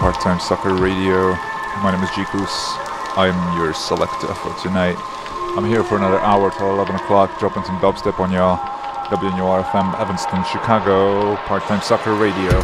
Part-Time Soccer Radio. My name is Jikus. I'm your selector for tonight. I'm here for another hour till 11 o'clock, dropping some dubstep on y'all. WNUR FM, Evanston, Chicago, Part-Time Soccer Radio.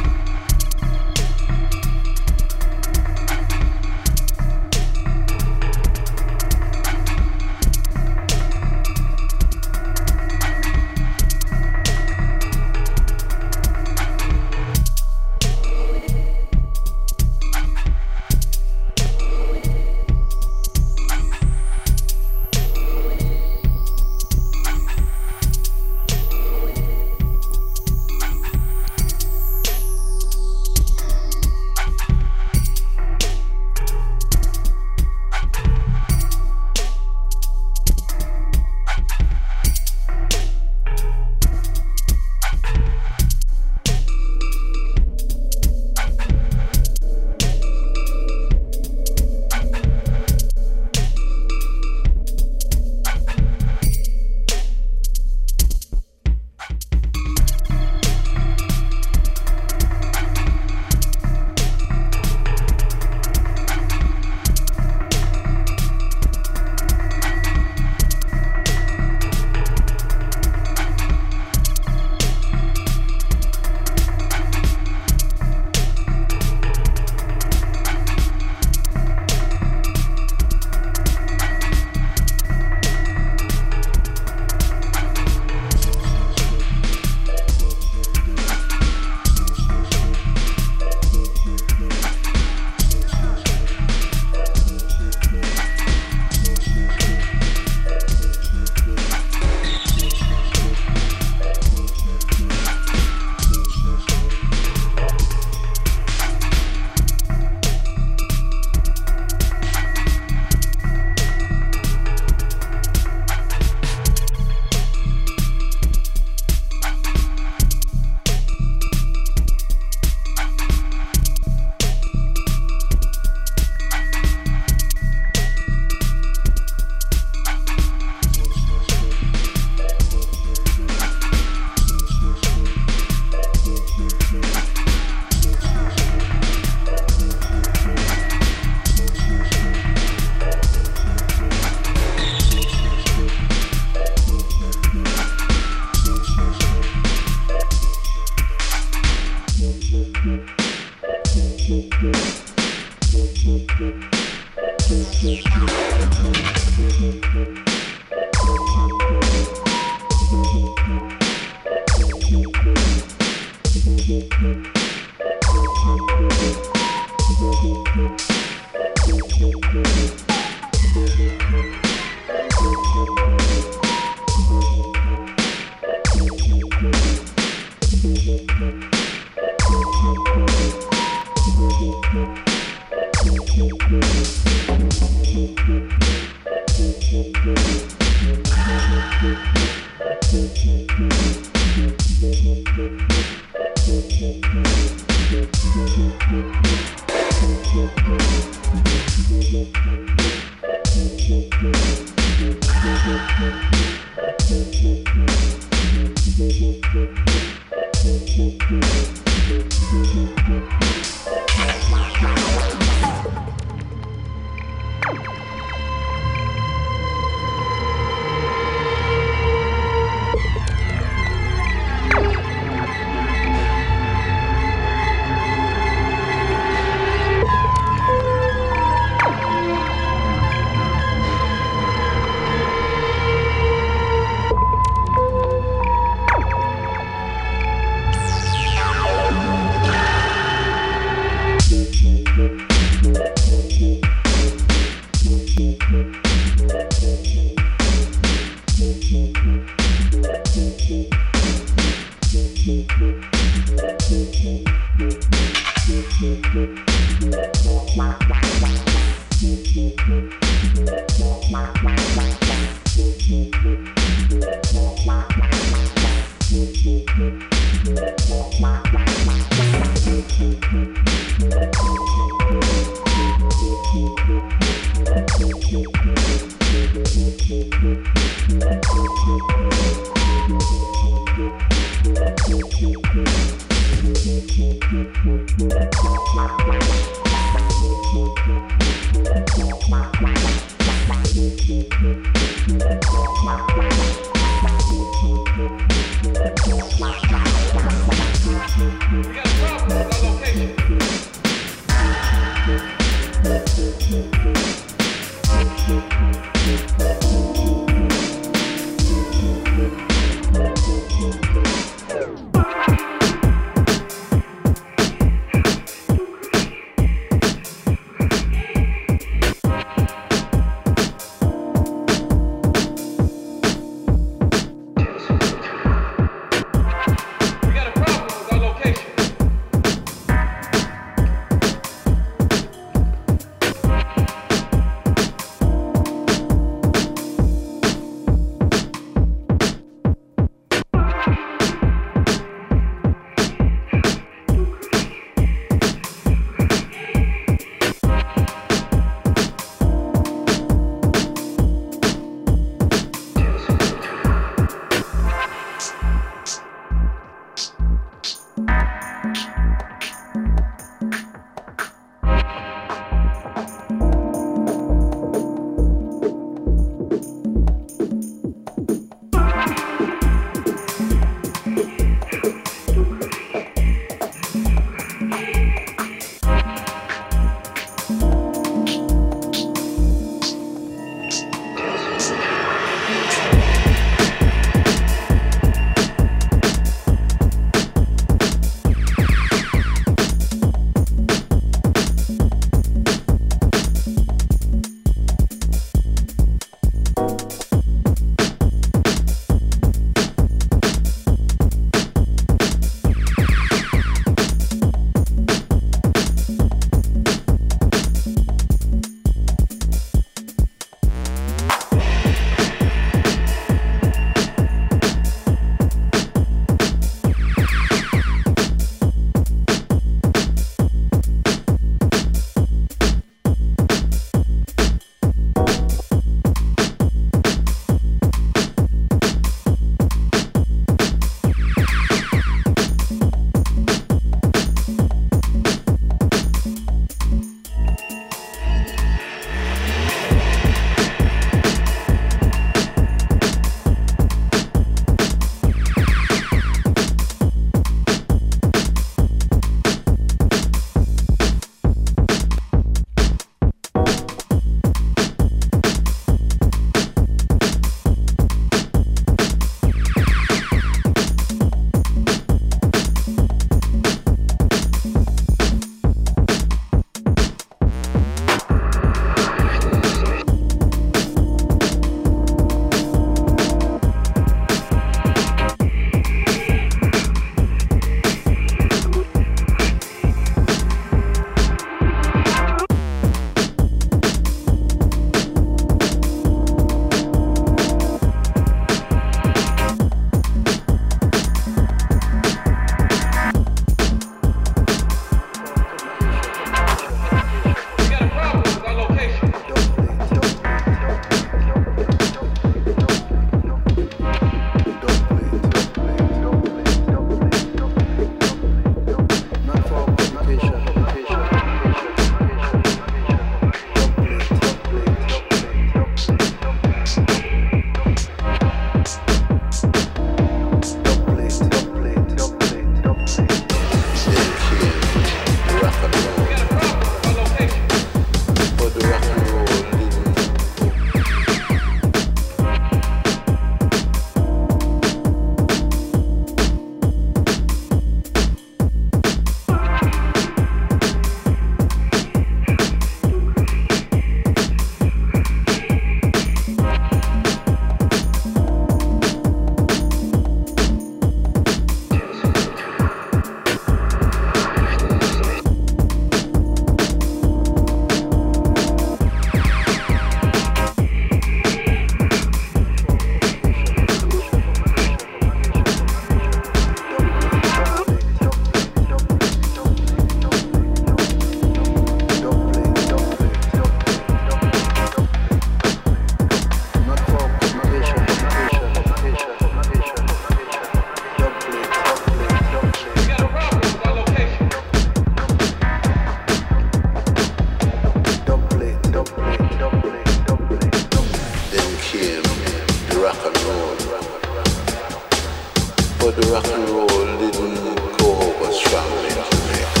the rock and roll didn't go over strong in Jamaica.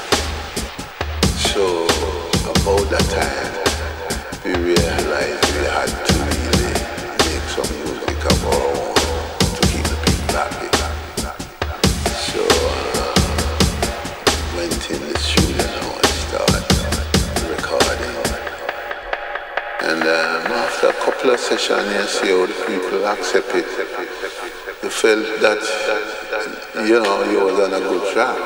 So about that time, we realized we had to really make some music of our own to keep the people happy. So went in the studio now and started recording. And after a couple of sessions, you see how the people accept it. You felt that, you know, you was on a good track.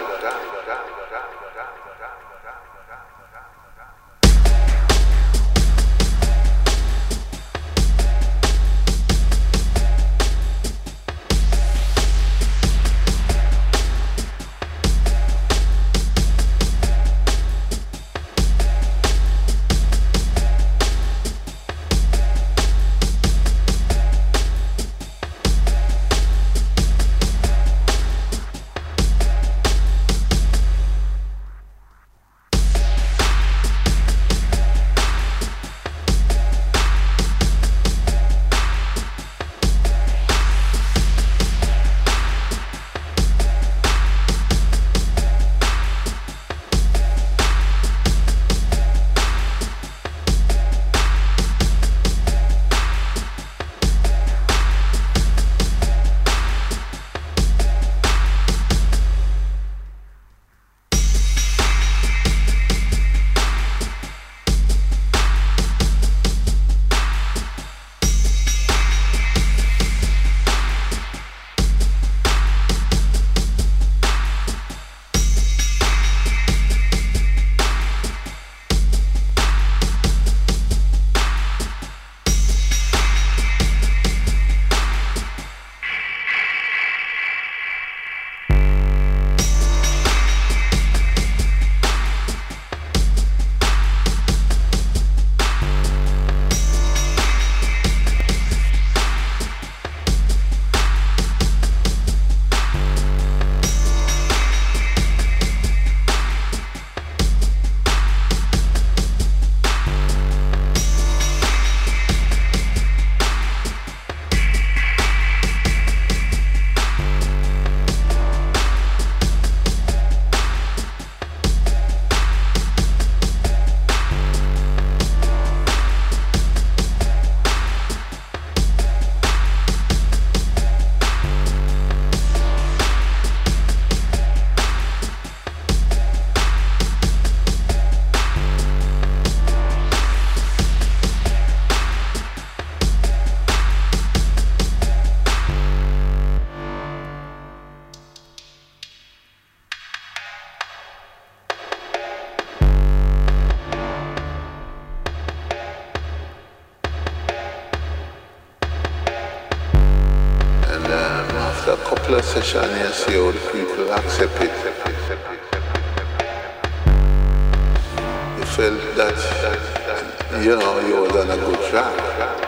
After a couple of sessions, you see how the people accept it. You felt that, you know, you was on a good track.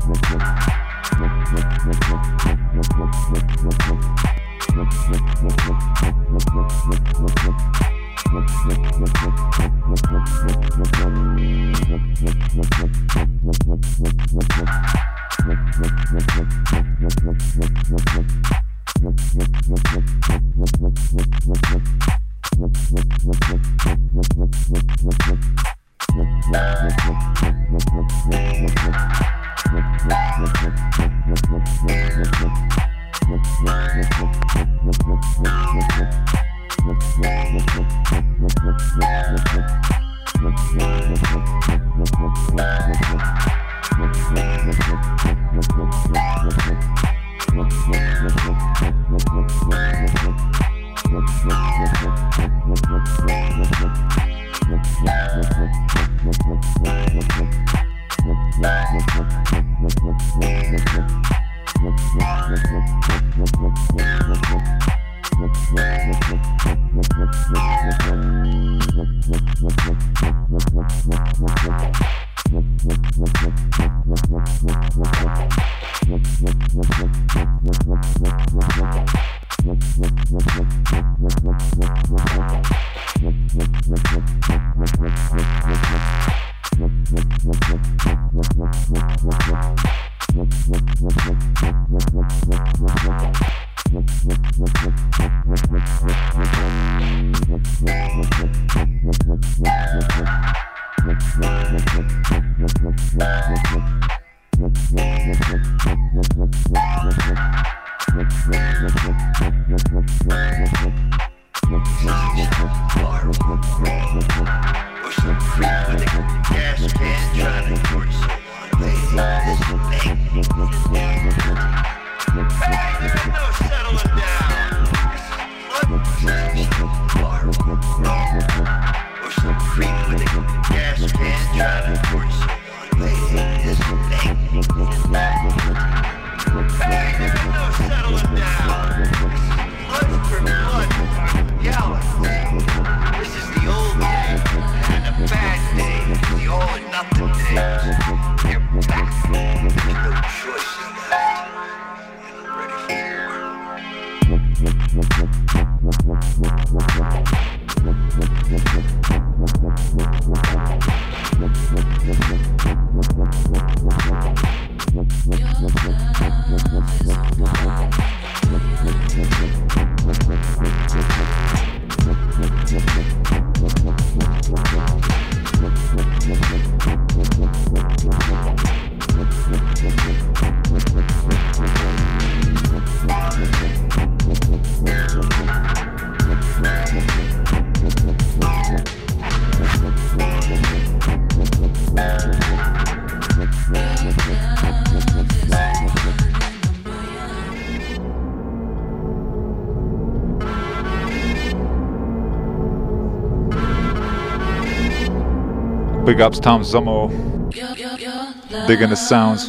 Big ups Tom Zomo, digging the sounds.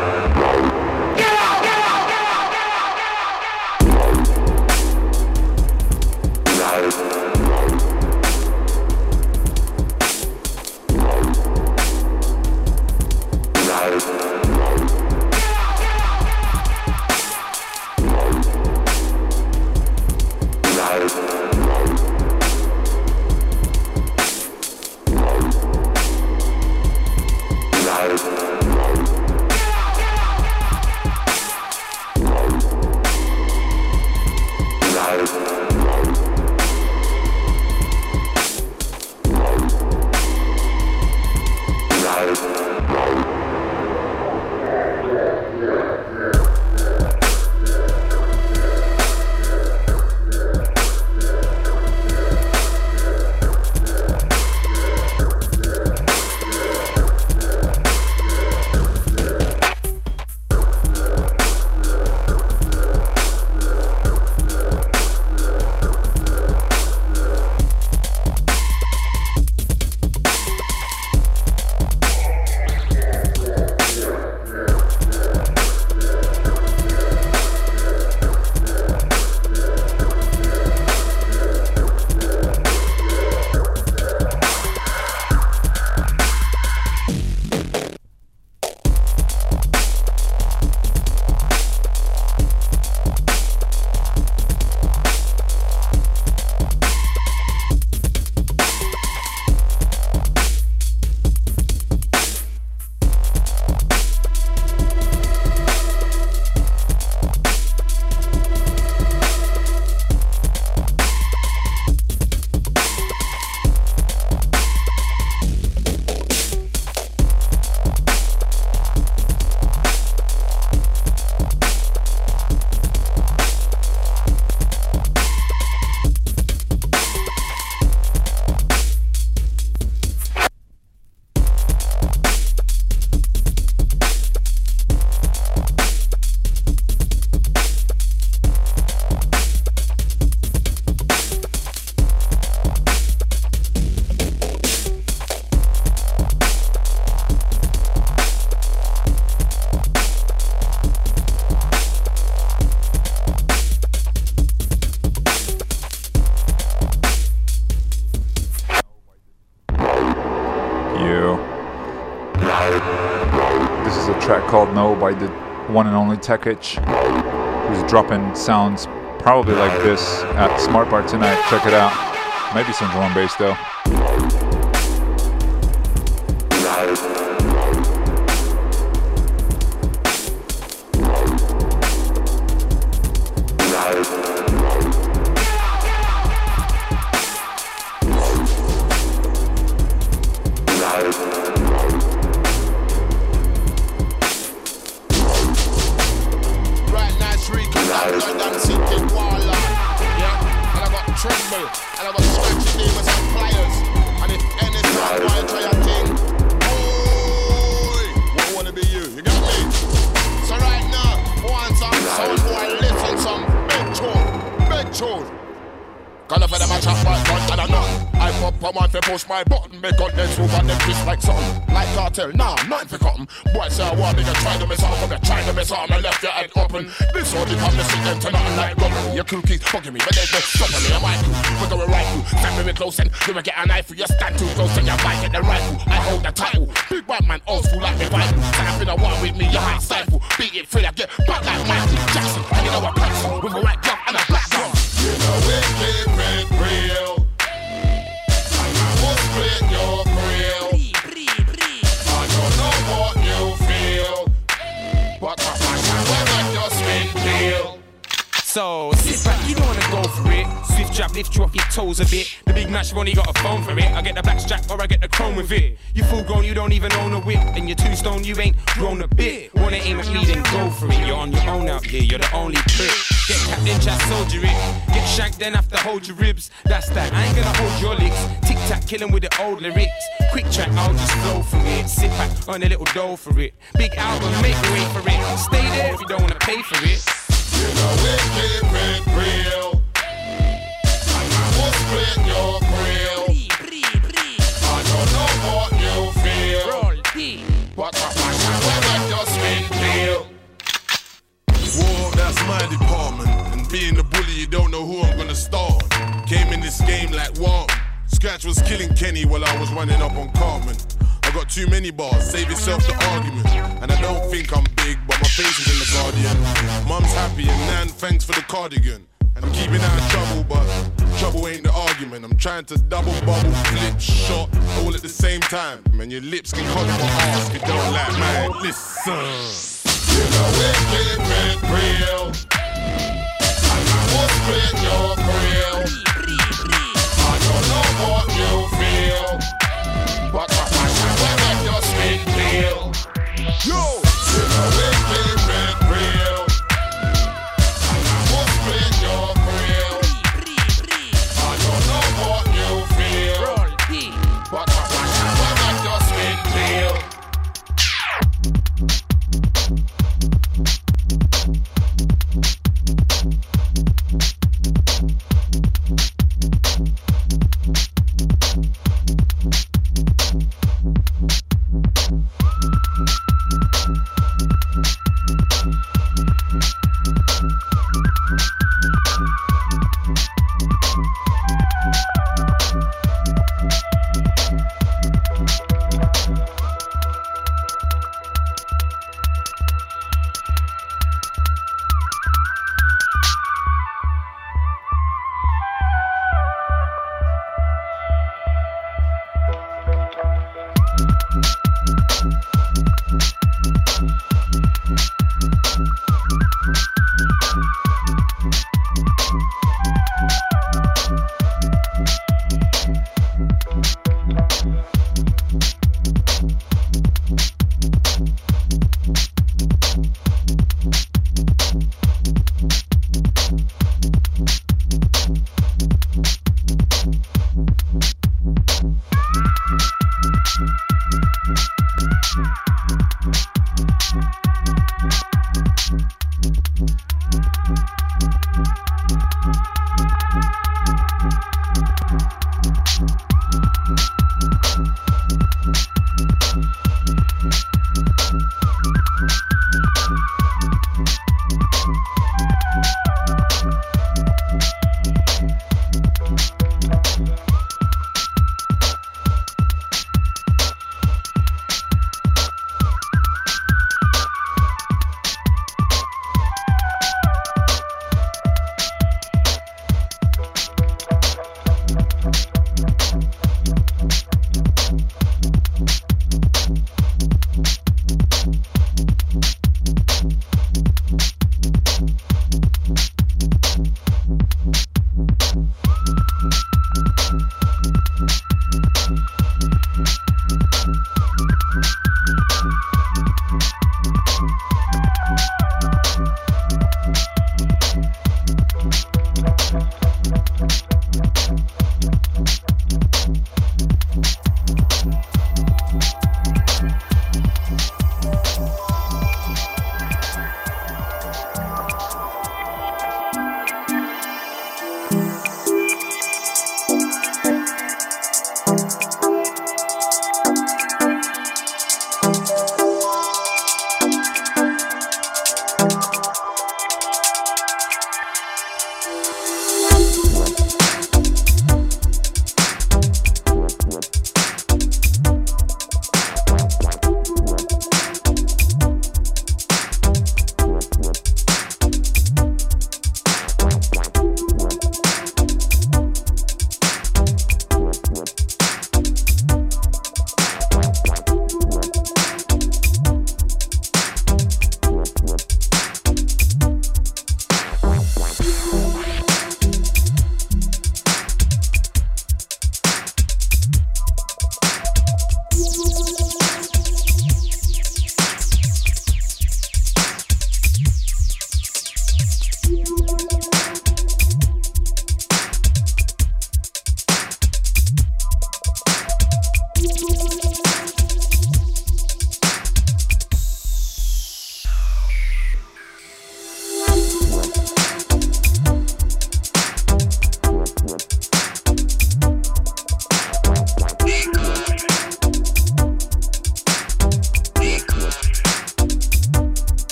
Called No by the one and only Tekich, who's dropping sounds probably like this at Smart Bar tonight. Check it out. Maybe some drum and bass though. Push my button, make all them move on them twist like something. Like cartel, nah, nothing for cotton. Boy say I want nigga try to mess up, I'm trying to mess up, I left your head open. This all the come to sit them to nothing like robbery. Your crew keeps bugging me, but there's no stopping me. I'm my crew, we're going right through. Stand me close and you will get a knife. You stand too close and you might get the rifle. I hold the title, big bad man, old school like me Bible. Stand up in a war with me, you might stifle. Beat it free, I get back like Michael Jackson. And you know I press with a white glove and a black glove. You know it, keep it real. Split your grill. I don't know what you feel, but my passion will make your skin peel. So sit back, you don't wanna go for it. Swift jab, lift you off your toes a bit. The big match, I've only got a phone for it. I get the back strap or I get the chrome with it. You full grown, you don't even own a whip. And you're 2 stone, you ain't grown a bit. Wanna aim at me, then go for it. You're on your own out here, you're the only prick. Get capped in, chat, soldier it. Get shanked, then have to hold your ribs. That's that, I ain't gonna hold your licks. Tic tac, killing with the old lyrics. Quick track, I'll just flow for it. Sit back, earn a little dough for it. Big album, make way for it. Stay there if you don't wanna pay for it. You know we keep it real. I will split your grill. I don't know what you feel, but my passion will make your skin peel. my department, and being the bully, you don't know who I'm gonna start. Came in this game like Warren. Scratch was killing Kenny while I was running up on Cartman. I got too many bars, save yourself the argument. And I don't think I'm big, but my face is in the Guardian. Mum's happy and Nan, thanks for the cardigan. And I'm keeping out of trouble, but trouble ain't the argument. I'm trying to double bubble, flip, shot, all at the same time. Man, your lips can cut my ass if you don't like mine. Listen. You know it get real, and I will split your grill. I don't know what you feel, but my passion will make your skin peel. Yo! You know it get real, and I will split your grill. I don't know what you feel, but my passion will make your skin peel.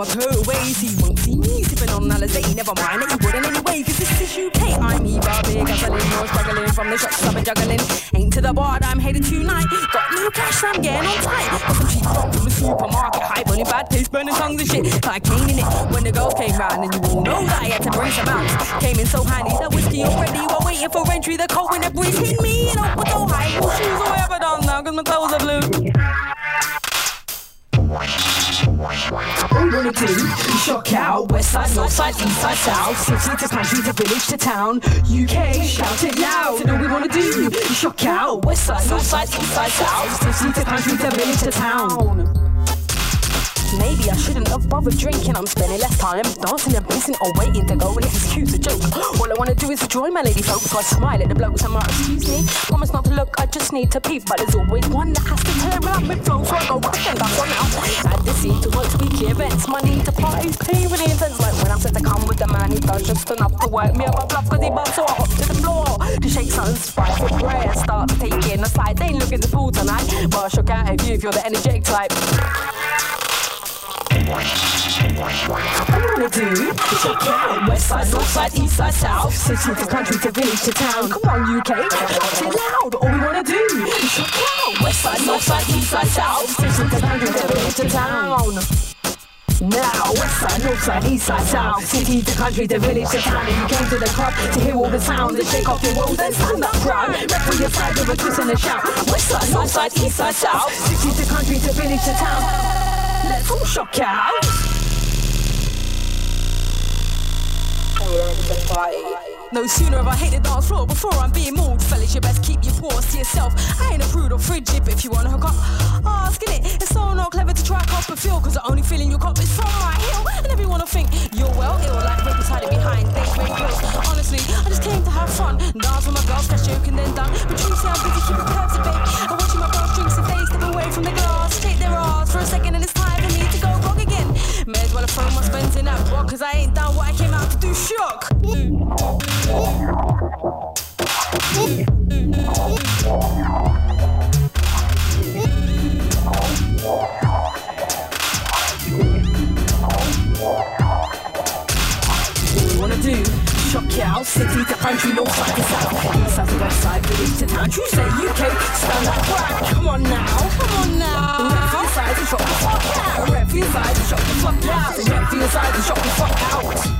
my coat away, so you won't see me sipping on Alizé. Never mind that you wouldn't anyway, cause this is UK. I'm either big guzzling or struggling from the shots I've been juggling. Ain't to the bar, I'm headed tonight. Got no cash, I'm getting on tight. Got some cheap stuff from the supermarket, hype on it, bad taste, burning tongues and shit. Like cane in it when the girls came round, and you all know that I had to bring some out. Came in so handy, that whiskey already. While waiting for entry, the cold wind, the breeze hit me in up with no high heel shoes. All I ever done now, cause my clothes are blue. All you wanna do, shock out. West side, north side, east side, south. City to country to village to town. UK, shout it loud. So all we wanna do, shock out. West side, north side, east side, south. City to country to village to town. Maybe I shouldn't have bothered drinking. I'm spending less time dancing and pissing or waiting to go and excuse a joke. All I wanna do is enjoy my lady folk, so I smile at the blokes and excuse me. Promise not to look, I just need to peep, but there's always one that has to turn around with flow, so I go back and that's one out. Add the scene to most weekly events. My need to parties pay really intense, like when I'm set to come with the man, he does just enough to work me up a bluff, cause he busts, so I hop to the floor to shake something spiteful prayer. Start taking a side, they ain't looking to pool tonight, but I shook out at you if you're the energetic type. All I wanna do, check out. West side, north side, east side, south. City to country to village to town. Come on UK, shout it loud. All we wanna do, check out. West side, north side, east side, south. City to country to village to town. Now, west side, north side, east side, south. City to country to village to town. If you came to the club to hear all the sounds and shake off your woes, then stand up proud. Rep for your side with a twist and a shout. West side, north side, east side, south. City to country to village to town. Let's all shock out. No sooner have I hit the dance floor before I'm being mauled. Fellas, you best keep your paws to yourself. I ain't a prude or frigid, but if you wanna hook up, ask it. It's so not clever to try cop a feel, cause the only feeling you cop is from my heel. And everyone will think you're well ill, like right beside it behind. They break close. Honestly, I just came to have fun. Dance with my girls, fresh joke and then done. But you say I'm busy keeping curves at bay. I'm watching my girls drinks and they step away from the glass. Take their ass for a second and it's time for me to go wrong again. May as well have thrown my spends in that rock, cause I ain't done what I came out to do. Shock. Wanna do? Shock out, city to country, north side to south, east side to west side, village to town. True say UK, stand up right. Come on now, come on now. Rep for your side and shock the fuck out. Rep for your side and shock the fuck out. Rep for your side and shock the fuck out.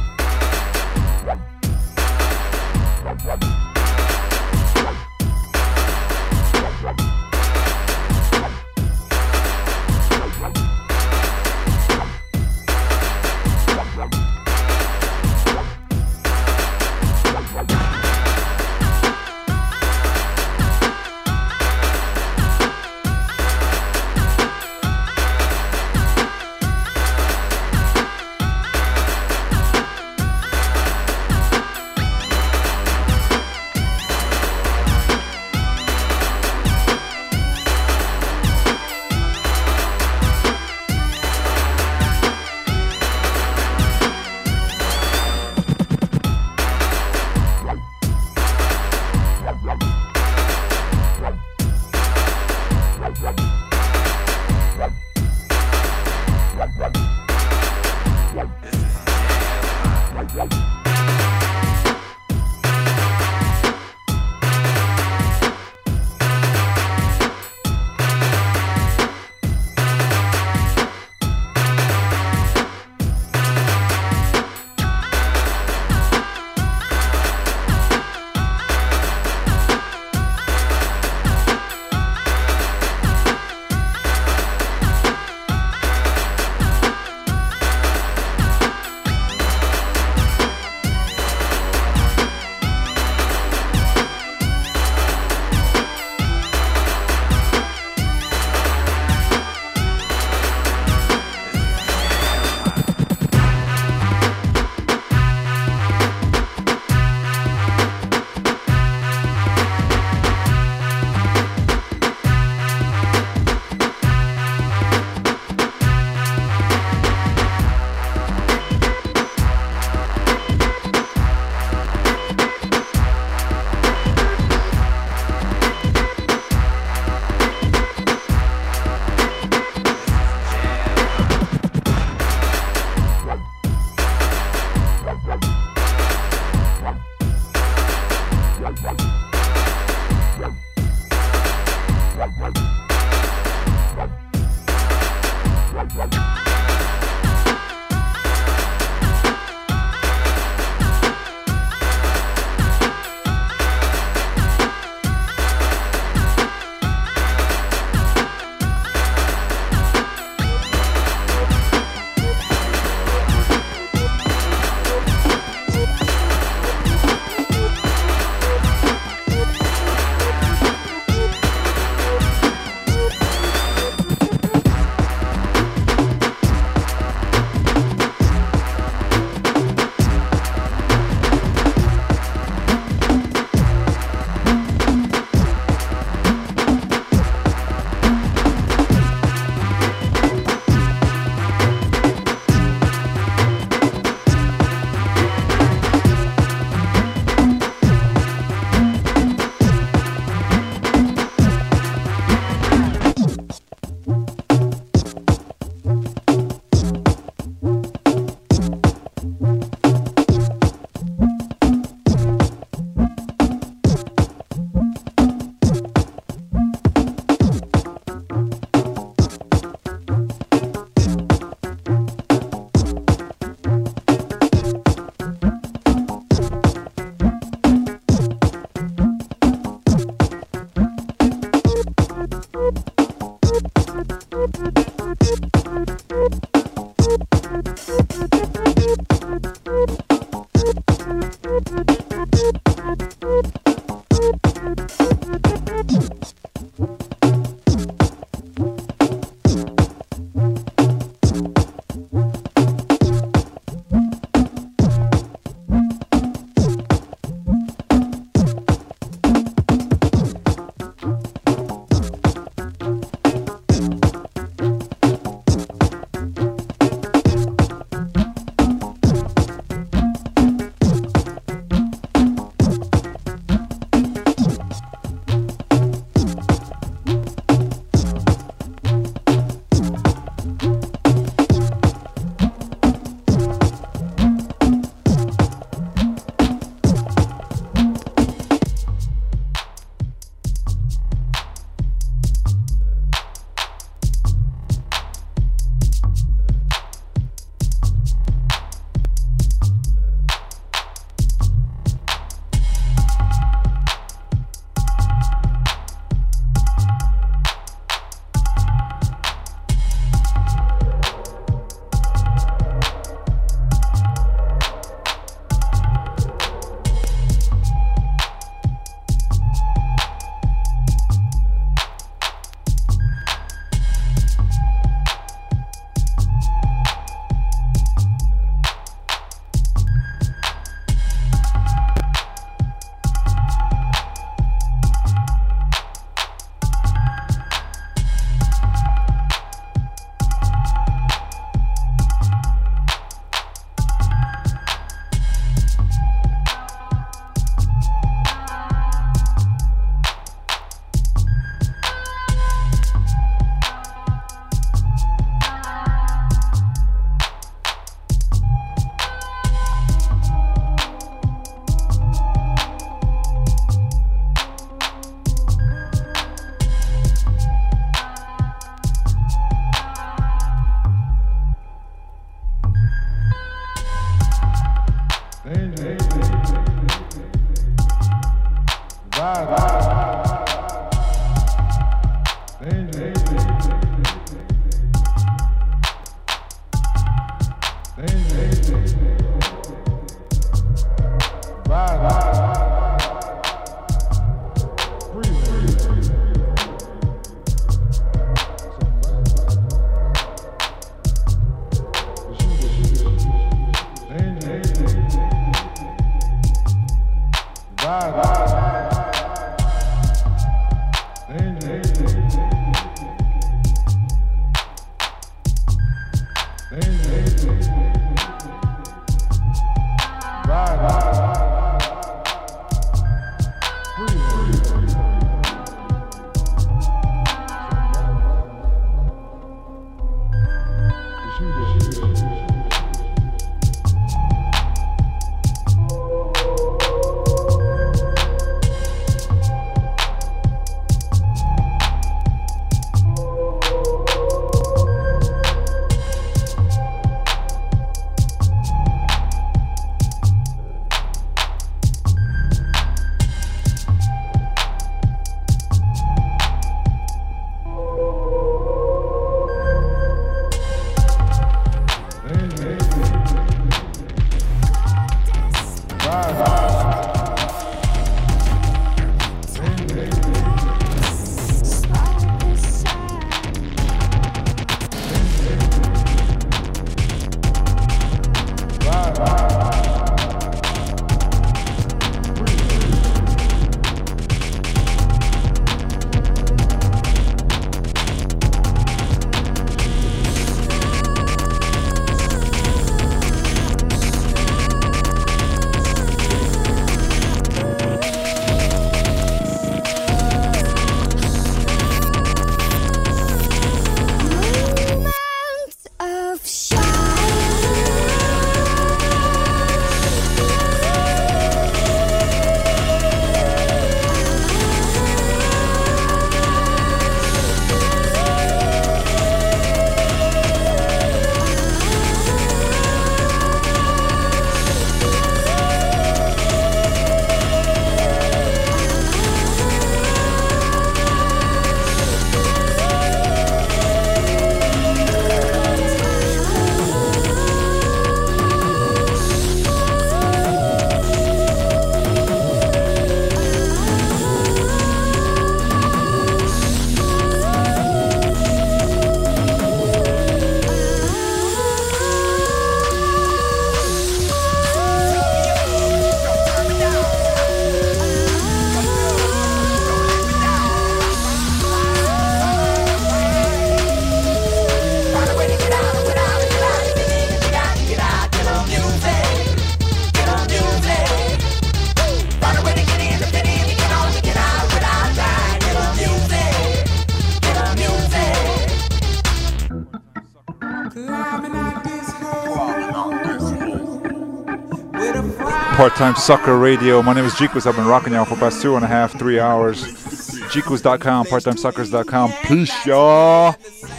Part-Time Sucker Radio. My name is Jikus. I've been rocking y'all for the past 2.5, 3 hours. Jikus.com, parttimesuckers.com. Peace, y'all.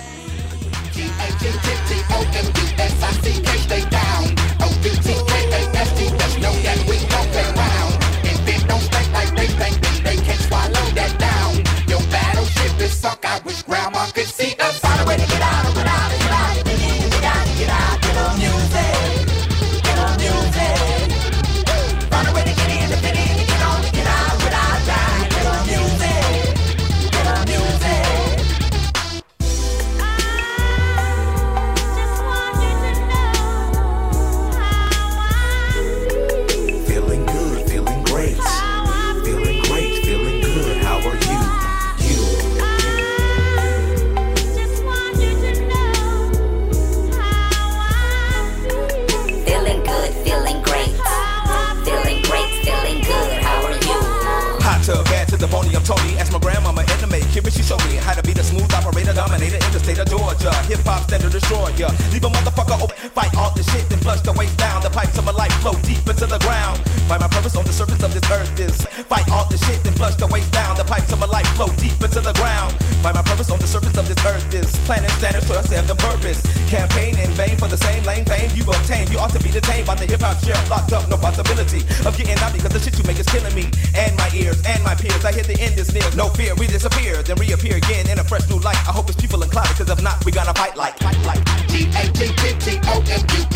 Hip-hop standard destroyer. Leave a motherfucker open. Fight all this shit, then flush the waist down. The pipes of my life flow deep into the ground. Find my purpose on the surface of this earth is fight all this shit, then flush the waist down. The pipes of my life flow deep into the ground. Find my purpose on the surface of this earth is planet standards for us to have the purpose. Campaign in vain for the same lane fame you obtain. You ought to be detained by the hip-hop shell. Locked up, no possibility of getting out because the shit you make is killing me and my ears and my peers. I hear the end is near. No fear, we disappear, then reappear again in a fresh new light. I hope it's people in cloud, because if not, we gonna fight like G-A-T-T-T-O-M-U.